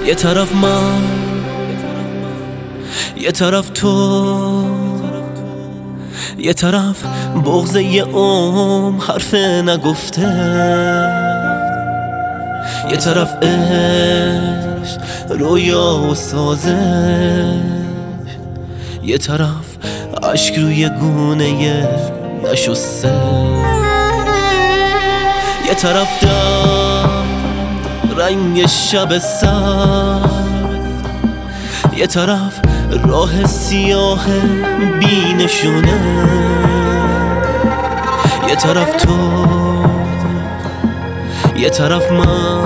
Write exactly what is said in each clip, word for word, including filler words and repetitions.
یه طرف من، یه طرف تو، یه طرف بغض یه عمر حرف نگفته، یه طرف عشق رویا و سازش، یه طرف عشق روی گونه نشسته، یه طرف دار رنگ شب سرد، یه طرف راه سیاه بی نشونه، یه طرف تو، یه طرف من،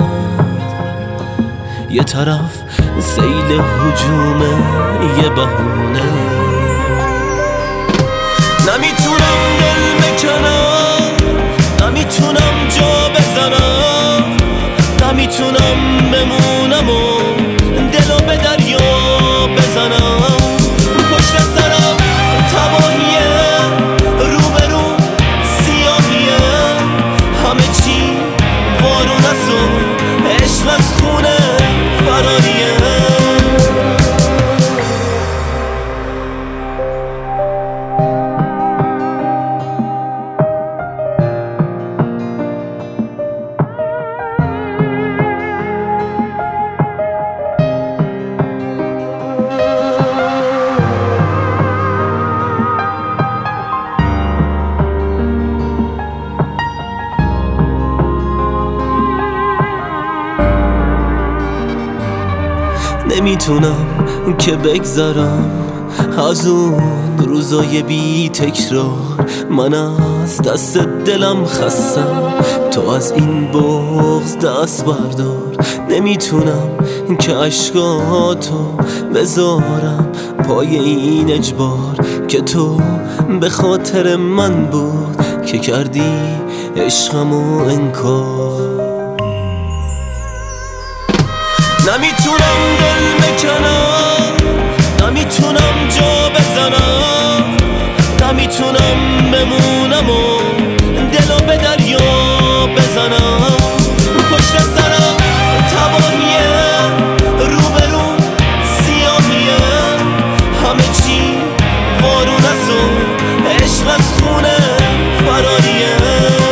یه طرف سیل هجوم یه بهونه. نمیتونم دل بکنم، نمیتونم جا بزنم، نمیتونم بمونم و دلو به دریا بزنم. پشت سرم تباهیه، روبرو سیاهیه، همه چی بارون است و عشق از خونه فراریه. نمیتونم که بگذرم از اون روزای بی تکرار، من از دست دلم خستم، تو از این بغض دست بردار. نمیتونم که عشقاتو بذارم پای این اجبار که تو به خاطر من بود که کردی عشقمو انکار. نمیتونم دل بکنم، نمیتونم جا بزنم، نمیتونم بمونم و دلو به دریا بزنم. پشت سرم تباهیه، روبرو سیاهیه، همه چی بارون است و عشق از خونه فراریه.